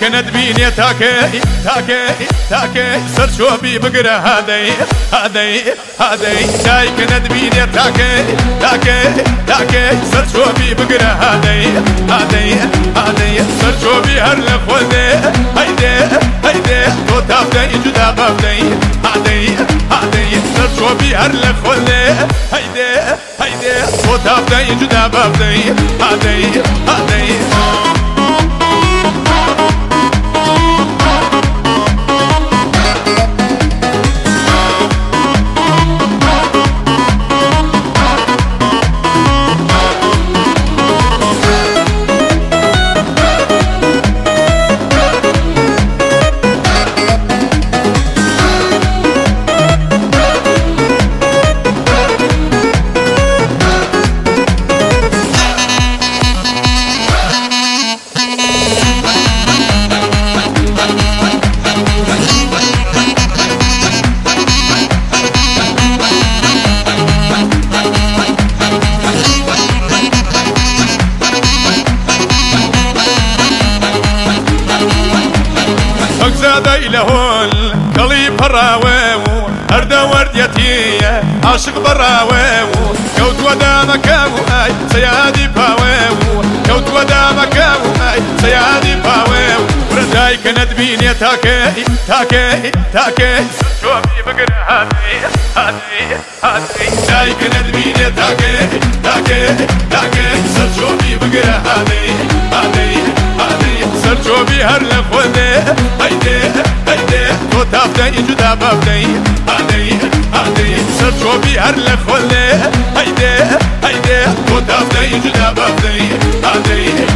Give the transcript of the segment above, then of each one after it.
ندبيني تاكي سرشوبي بقرا هادي دايك ندبيني تاكي سرشوبي بقرا هادي سرشوبي هرلق ودي هيدي تو تافدي جدا بابدي هادي سرشوبي هرلق ودي هيدي تو تافدي جدا بابدي هادي زادي لهول قليب براوي أردا ورديتي عاشق براوي كوت ودامك هاي سيادي باوي كوت ودامك هاي سيادي باوي ورداي كندبيني تاكي شوفي بقر هادي داي كندبيني تاكي شوفي بقر هادي سرچوبی هر لخوده هیده تو تافده جدا بابده هادی سرچوبی هر لخوده هیده تو تافده جدا بابده هادی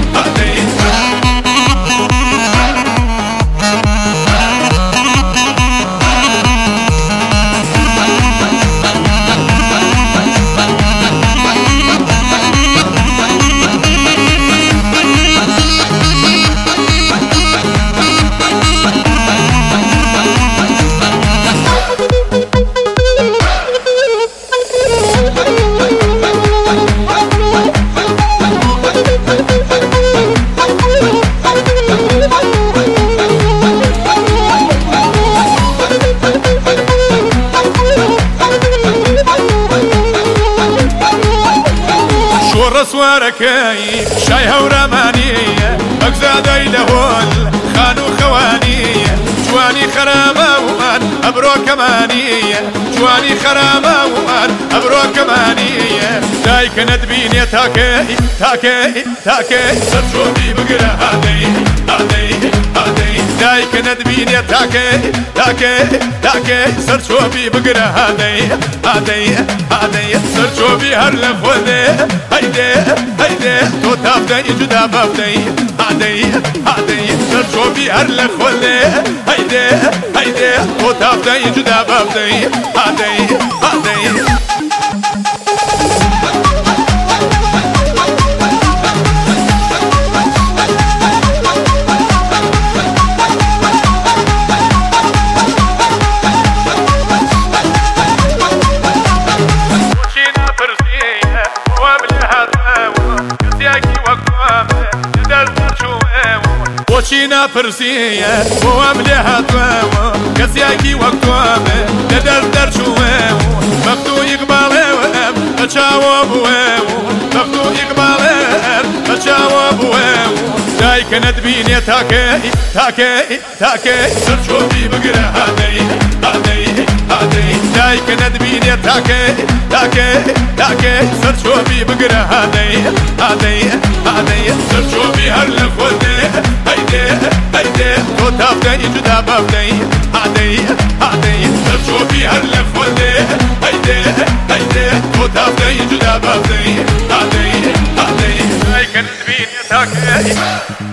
سواركي شاي هورمانية أقزادي لهول خانو خوانية جواني خرامة ومان أبرو كمانية جواني خرامة ومان أبرو كمانية دايك ندبيني تاكي سرشوبي بقرا هادي دايك ندبيني تاكي سرشوبي بقرا هادي سرشوبي هرلق ودي هيدي تو تافدي جدا بابدي هادي سرشوبي هرلق ودي هيدي تو تافدي جدا بابدي هادي وشينا فرسية واملها طوامة كسياكي وقوامة لدردر شوامة مفتو يقبالي وام تشاوى بوامة مفتو يقبالي تشاوى بوامة دايك ندبيني تاكي سرشوبي بقرا هادي دايك ندبيني تاكي سرشوبي بقرا هادي سرشوبي هرلق ودي هيدي تو تافدي جدا بابدي هادي سرشوبي هرلق ودي هيدي تو تافدي جدا بابدي هادي دايك ندبيني تاكي